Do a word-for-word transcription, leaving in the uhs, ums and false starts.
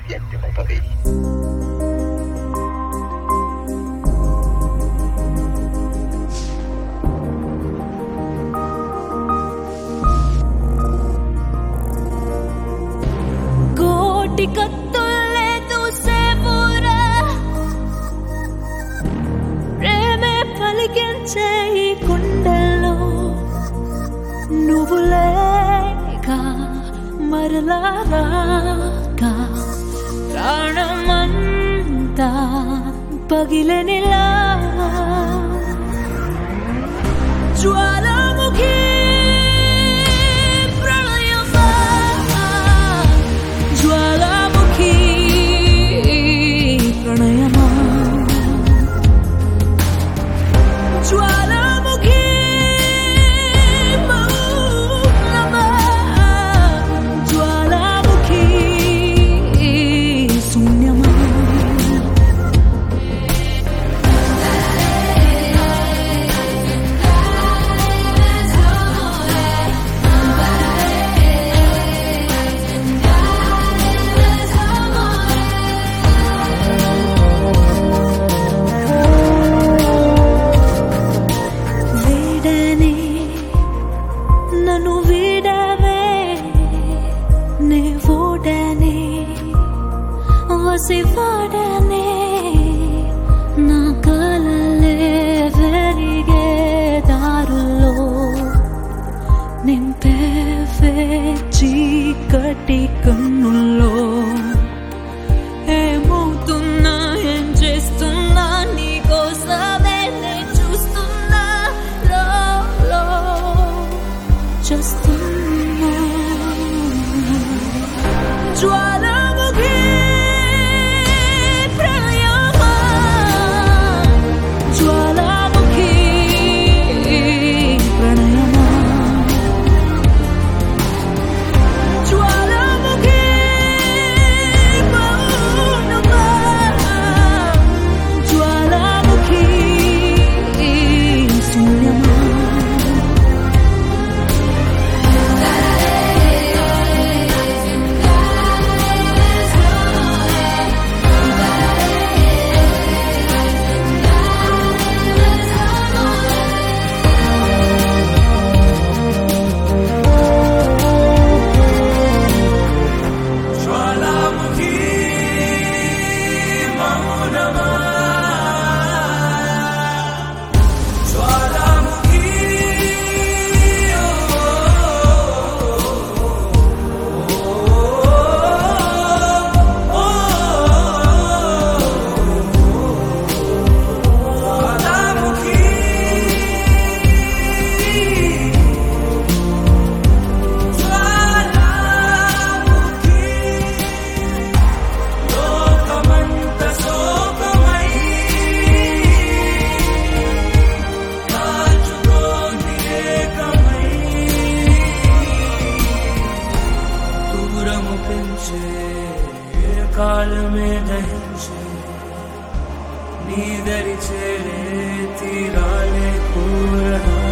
directement pavé. కోటి కత్తుల్లేదు సేపురా ప్రేమే పలికించే ఈ గుండెల్లో నువ్వు లేక మరలా రాక ప్రాణమంతా పగిలెనిలా జ్వాలాముఖి ప్రళయమా జ్వాలాముఖి ప్రణయమా జ్వాలాముఖి మౌనమా జ్వాలాముఖి శూన్యమా వీడని నన్ను వీడవే నే ఓడని వసివాడని నా కలలే వెరిగే దారుల్లో నింపే చీకటి కన్నుల్లో ఏమవుతున్నా ఏం చేస్తున్నా నీకోసమే నే చూస్తున్నా లో చూస్తున్నా జ్వాలాముఖి ప్రళయమా జ్వాలాముఖి ప్రణయమా జ్వాలాముఖి మౌనమా జ్వాలాముఖి శూన్యమా కాలమే దహించే నీదరి చేరే తీరాలే కూరగా